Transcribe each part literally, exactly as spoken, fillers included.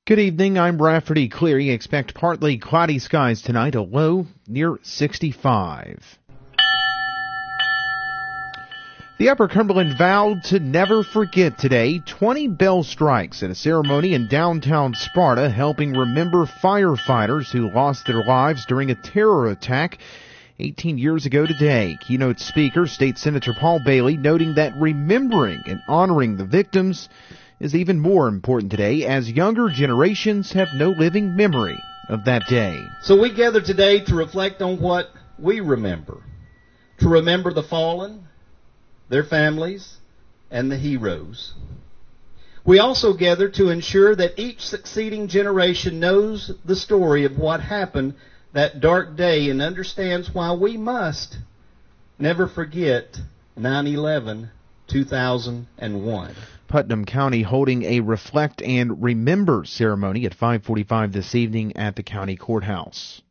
Good evening, I'm Rafferty Cleary. Expect partly cloudy skies tonight, a low near sixty-five. The Upper Cumberland vowed to never forget today twenty bell strikes at a ceremony in downtown Sparta, helping remember firefighters who lost their lives during a terror attack eighteen years ago today. Keynote speaker, State Senator Paul Bailey, noting that remembering and honoring the victims is even more important today, as younger generations have no living memory of that day. So we gather today to reflect on what we remember, to remember the fallen, their families, and the heroes. We also gather to ensure that each succeeding generation knows the story of what happened that dark day and understands why we must never forget nine eleven two thousand one. Putnam County holding a Reflect and Remember ceremony at five forty-five this evening at the county courthouse.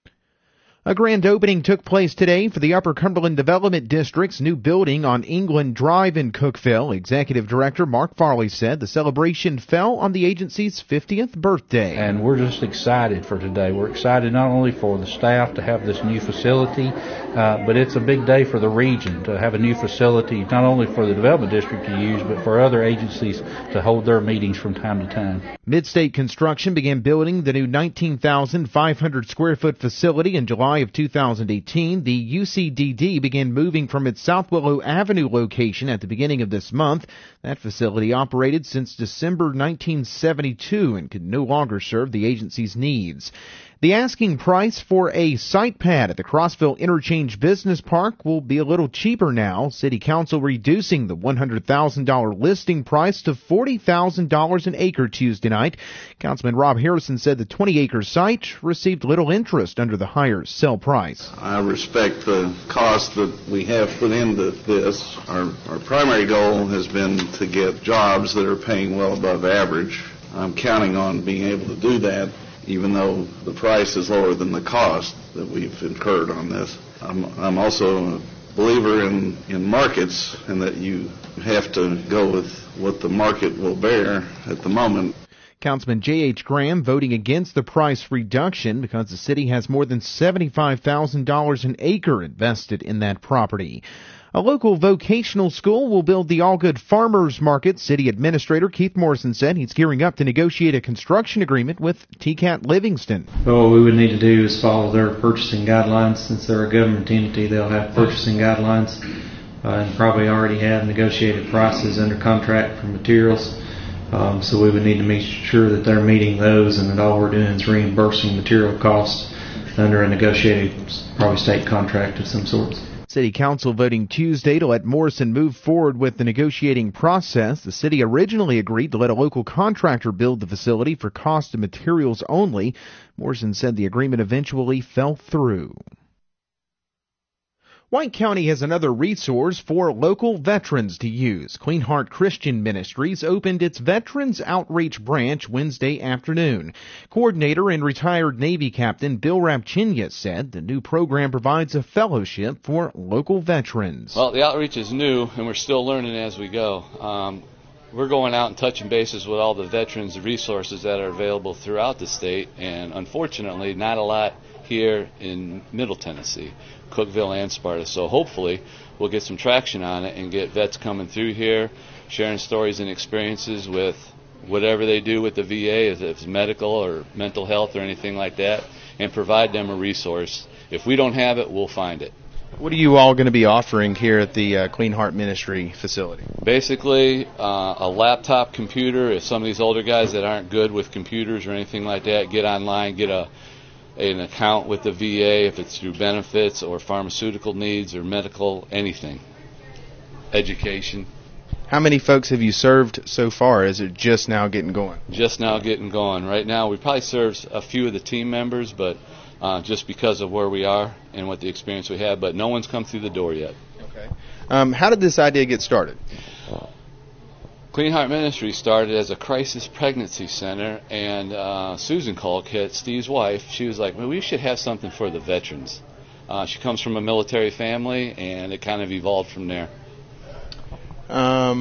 A grand opening took place today for the Upper Cumberland Development District's new building on England Drive in Cookeville. Executive Director Mark Farley said the celebration fell on the agency's fiftieth birthday. And we're just excited for today. We're excited not only for the staff to have this new facility, uh, but it's a big day for the region to have a new facility, not only for the Development District to use, but for other agencies to hold their meetings from time to time. Midstate Construction began building the new nineteen thousand five hundred square foot facility in July of two thousand eighteen. The U C D D began moving from its South Willow Avenue location at the beginning of this month. That facility operated since December nineteen seventy-two and could no longer serve the agency's needs. The asking price for a site pad at the Crossville Interchange Business Park will be a little cheaper now. City Council reducing the one hundred thousand dollars listing price to forty thousand dollars an acre Tuesday night. Councilman Rob Harrison said the twenty acre site received little interest under the higher sell price. I respect the cost that we have put into this. Our, our primary goal has been to get jobs that are paying well above average. I'm counting on being able to do that, even though the price is lower than the cost that we've incurred on this. I'm, I'm also a believer in, in markets, and that you have to go with what the market will bear at the moment. Councilman J H. Graham voting against the price reduction because the city has more than seventy-five thousand dollars an acre invested in that property. A local vocational school will build the Allgood Farmers Market. City Administrator Keith Morrison said he's gearing up to negotiate a construction agreement with T C A T Livingston. Well, what we would need to do is follow their purchasing guidelines. Since they're a government entity, they'll have purchasing guidelines uh, and probably already have negotiated prices under contract for materials. Um, so we would need to make sure that they're meeting those and that all we're doing is reimbursing material costs under a negotiated, probably state contract of some sort. City Council voting Tuesday to let Morrison move forward with the negotiating process. The city originally agreed to let a local contractor build the facility for cost of materials only. Morrison said the agreement eventually fell through. White County has another resource for local veterans to use. Clean Heart Christian Ministries opened its Veterans Outreach Branch Wednesday afternoon. Coordinator and retired Navy Captain Bill Rapchinya said the new program provides a fellowship for local veterans. Well, the outreach is new, and we're still learning as we go. Um, we're going out and touching bases with all the veterans resources that are available throughout the state, and unfortunately not a lot here in Middle Tennessee, Cookeville and Sparta. So hopefully we'll get some traction on it and get vets coming through here, sharing stories and experiences with whatever they do with the V A, if it's medical or mental health or anything like that, and provide them a resource. If we don't have it, we'll find it. What are you all going to be offering here at the uh, Clean Heart Ministry facility? Basically, uh, a laptop computer. If some of these older guys that aren't good with computers or anything like that, get online, get a an account with the V A, if it's through benefits or pharmaceutical needs or medical, anything. Education. How many folks have you served so far? Is it just now getting going? Just now getting going. Right now we probably served a few of the team members, but uh, just because of where we are and what the experience we have, but no one's come through the door yet. Okay. Um, how did this idea get started? Clean Heart Ministry started as a crisis pregnancy center, and uh, Susan Colquitt, Steve's wife, she was like, well, we should have something for the veterans. Uh, she comes from a military family, and it kind of evolved from there. Um,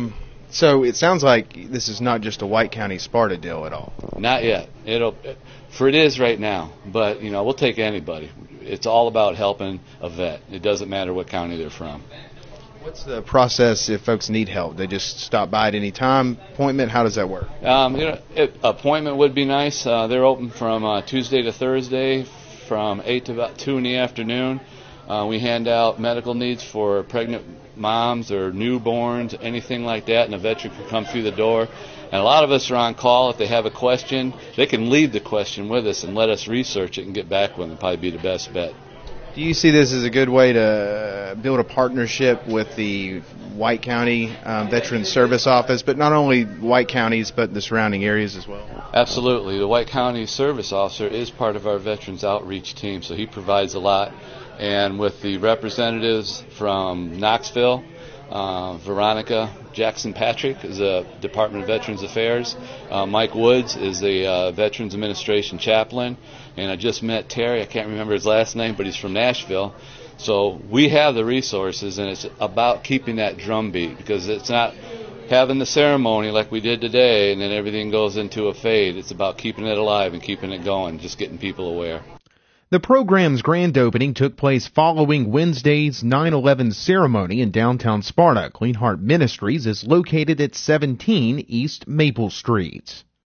So it sounds like this is not just a White County Sparta deal at all. Not yet. It'll, for it is right now, but you know we'll take anybody. It's all about helping a vet. It doesn't matter what county they're from. What's the process if folks need help? They just stop by at any time, appointment? How does that work? Um, you know, it, appointment would be nice. Uh, they're open from uh, Tuesday to Thursday from eight to about two in the afternoon. Uh, we hand out medical needs for pregnant moms or newborns, anything like that, and a veteran can come through the door. And a lot of us are on call. If they have a question, they can leave the question with us and let us research it and get back with them. Probably be the best bet. Do you see this as a good way to build a partnership with the White County um, Veterans Service Office, but not only White counties, but the surrounding areas as well? Absolutely. The White County Service Officer is part of our Veterans Outreach team, so he provides a lot. And with the representatives from Knoxville, uh, Veronica Jackson-Patrick is a Department of Veterans Affairs. Uh, Mike Woods is the uh, Veterans Administration chaplain. And I just met Terry. I can't remember his last name, but he's from Nashville. So we have the resources, and it's about keeping that drumbeat, because it's not having the ceremony like we did today and then everything goes into a fade. It's about keeping it alive and keeping it going, just getting people aware. The program's grand opening took place following Wednesday's nine eleven ceremony in downtown Sparta. Clean Heart Ministries is located at seventeen East Maple Street.